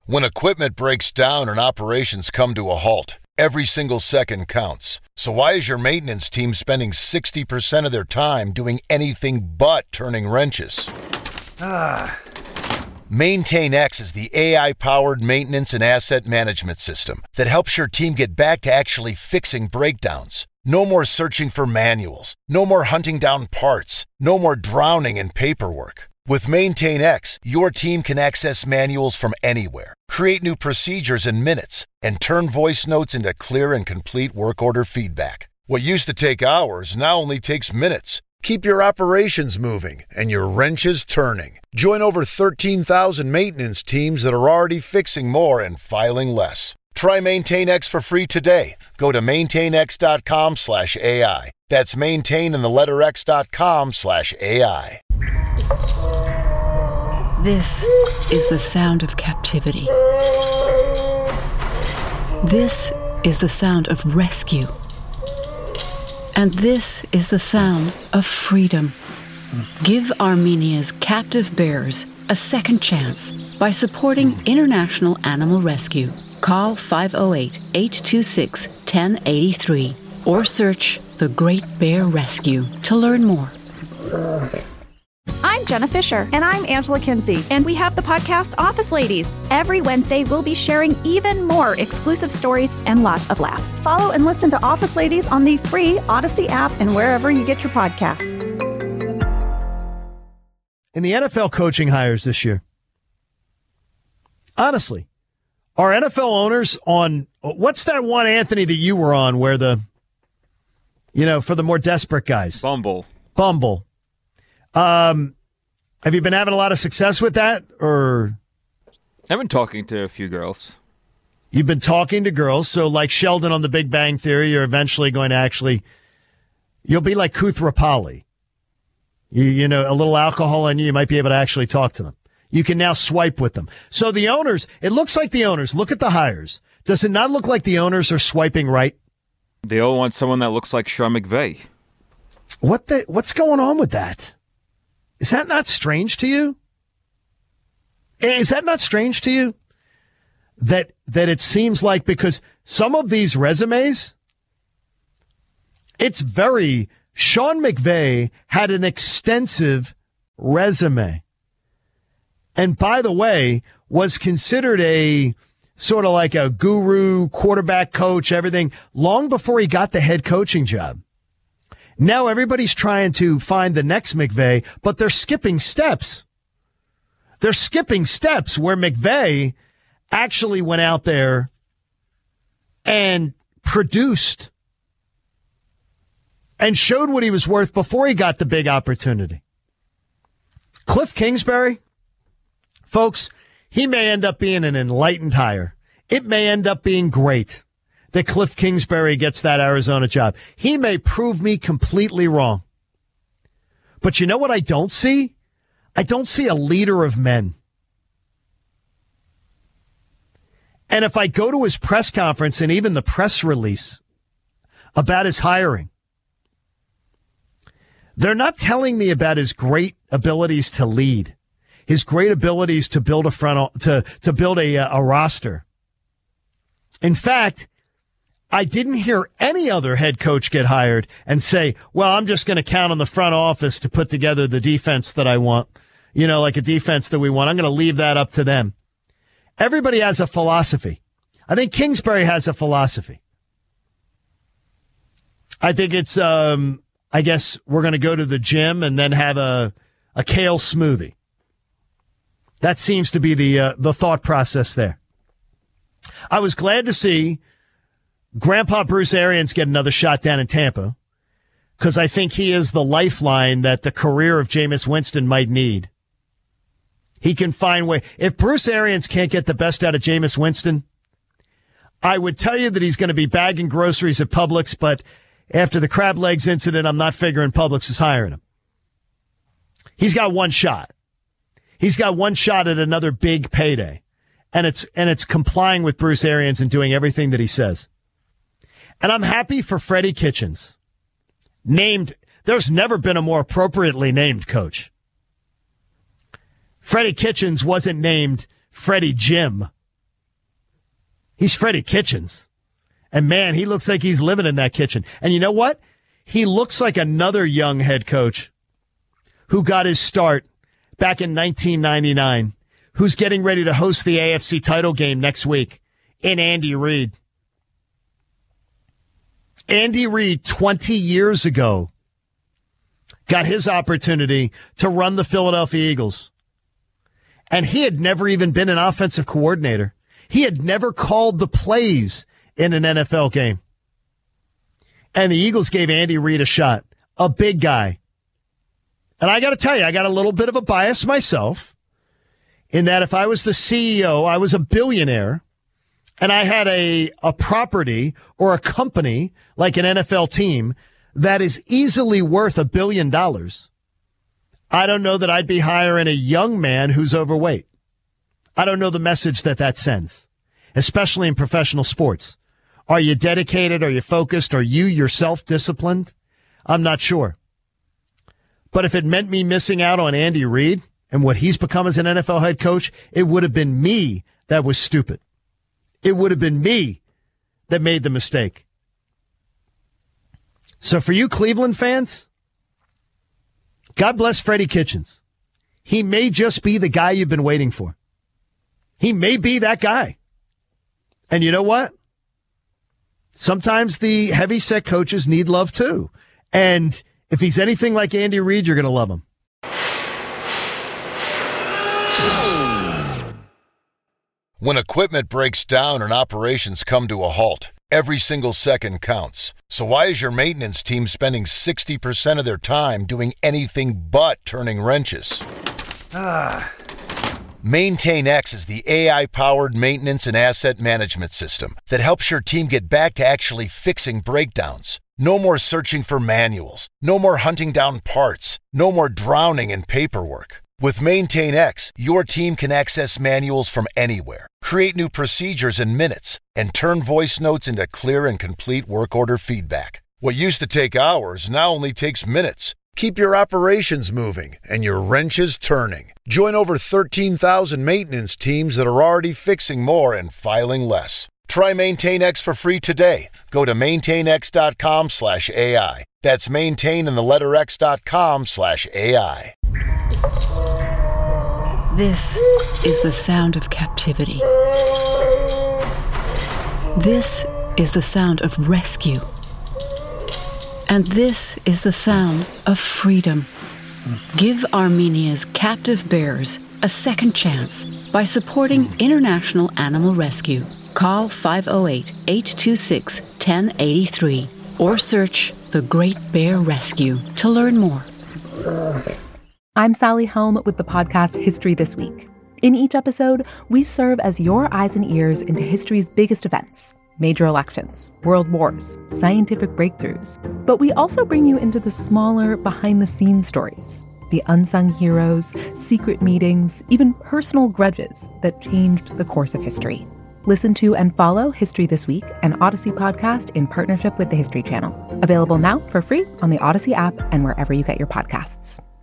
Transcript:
When equipment breaks down and operations come to a halt, every single second counts. So why is your maintenance team spending 60% of their time doing anything but turning wrenches? MaintainX is the AI-powered maintenance and asset management system that helps your team get back to actually fixing breakdowns. No more searching for manuals. No more hunting down parts. No more drowning in paperwork. With MaintainX, your team can access manuals from anywhere, create new procedures in minutes, and turn voice notes into clear and complete work order feedback. What used to take hours now only takes minutes. Keep your operations moving and your wrenches turning. Join over 13,000 maintenance teams that are already fixing more and filing less. Try MaintainX for free today. Go to maintainx.com/AI. That's maintain and the letter x.com/AI. This is the sound of captivity. This is the sound of rescue. And this is the sound of freedom. Give Armenia's captive bears a second chance by supporting International Animal Rescue. Call 508-826-1083 or search The Great Bear Rescue to learn more. I'm Jenna Fisher. And I'm Angela Kinsey. And we have the podcast Office Ladies. Every Wednesday, we'll be sharing even more exclusive stories and lots of laughs. Follow and listen to Office Ladies on the free Odyssey app and wherever you get your podcasts. In the NFL coaching hires this year, honestly, are NFL owners on, what's that one, Anthony, that you were on where the, for the more desperate guys? Bumble. Have you been having a lot of success with that, or? I've been talking to a few girls. You've been talking to girls, so like Sheldon on The Big Bang Theory, you're eventually going to you'll be like Koothrappali. You know, a little alcohol in you might be able to actually talk to them. You can now swipe with them. So the owners, it looks like the owners, look at the hires. Does it not look like the owners are swiping right? They all want someone that looks like Sean McVay. What's going on with that? Is that not strange to you? Is that not strange to you? That it seems like, because some of these resumes, it's very, Sean McVay had an extensive resume. And by the way, was considered a sort of like a guru, quarterback coach, everything, long before he got the head coaching job. Now everybody's trying to find the next McVay, but they're skipping steps. They're skipping steps where McVay actually went out there and produced and showed what he was worth before he got the big opportunity. Cliff Kingsbury, folks, he may end up being an enlightened hire. It may end up being great that Cliff Kingsbury gets that Arizona job. He may prove me completely wrong. But you know what I don't see? I don't see a leader of men. And if I go to his press conference and even the press release about his hiring, they're not telling me about his great abilities to lead, his great abilities to build to build a roster. In fact, I didn't hear any other head coach get hired and say, well, I'm just going to count on the front office to put together the defense that I want, like a defense that we want. I'm going to leave that up to them. Everybody has a philosophy. I think Kingsbury has a philosophy. I think it's, I guess we're going to go to the gym and then have a kale smoothie. That seems to be the thought process there. I was glad to see Grandpa Bruce Arians get another shot down in Tampa, because I think he is the lifeline that the career of Jameis Winston might need. He can find way. If Bruce Arians can't get the best out of Jameis Winston, I would tell you that he's going to be bagging groceries at Publix, but after the crab legs incident, I'm not figuring Publix is hiring him. He's got one shot. He's got one shot at another big payday. And it's complying with Bruce Arians and doing everything that he says. And I'm happy for Freddie Kitchens. There's never been a more appropriately named coach. Freddie Kitchens wasn't named Freddie Jim He's Freddie Kitchens. And man, he looks like he's living in that kitchen. And you know what? He looks like another young head coach who got his start back in 1999, who's getting ready to host the AFC title game next week in Andy Reid. Andy Reid, 20 years ago, got his opportunity to run the Philadelphia Eagles. And he had never even been an offensive coordinator. He had never called the plays in an NFL game. And the Eagles gave Andy Reid a shot, a big guy. And I got to tell you, I got a little bit of a bias myself in that if I was the CEO, I was a billionaire, and I had a property or a company like an NFL team that is easily worth $1 billion, I don't know that I'd be hiring a young man who's overweight. I don't know the message that sends, especially in professional sports. Are you dedicated? Are you focused? Are you yourself disciplined? I'm not sure. But if it meant me missing out on Andy Reid and what he's become as an NFL head coach, it would have been me that was stupid. It would have been me that made the mistake. So for you Cleveland fans, God bless Freddie Kitchens. He may just be the guy you've been waiting for. He may be that guy. And you know what? Sometimes the heavy-set coaches need love too. And if he's anything like Andy Reid, you're going to love him. When equipment breaks down and operations come to a halt, every single second counts. So why is your maintenance team spending 60% of their time doing anything but turning wrenches? MaintainX is the AI-powered maintenance and asset management system that helps your team get back to actually fixing breakdowns. No more searching for manuals. No more hunting down parts. No more drowning in paperwork. With MaintainX, your team can access manuals from anywhere, create new procedures in minutes, and turn voice notes into clear and complete work order feedback. What used to take hours now only takes minutes. Keep your operations moving and your wrenches turning. Join over 13,000 maintenance teams that are already fixing more and filing less. Try MaintainX for free today. Go to maintainx.com/AI. That's maintain and the letter x.com/AI. This is the sound of captivity. This is the sound of rescue. And this is the sound of freedom. Give Armenia's captive bears a second chance by supporting International Animal Rescue. Call 508-826-1083 or search The Great Bear Rescue to learn more. I'm Sally Helm with the podcast History This Week. In each episode, we serve as your eyes and ears into history's biggest events, major elections, world wars, scientific breakthroughs. But we also bring you into the smaller, behind-the-scenes stories, the unsung heroes, secret meetings, even personal grudges that changed the course of history. Listen to and follow History This Week, an Odyssey podcast in partnership with the History Channel. Available now for free on the Odyssey app and wherever you get your podcasts.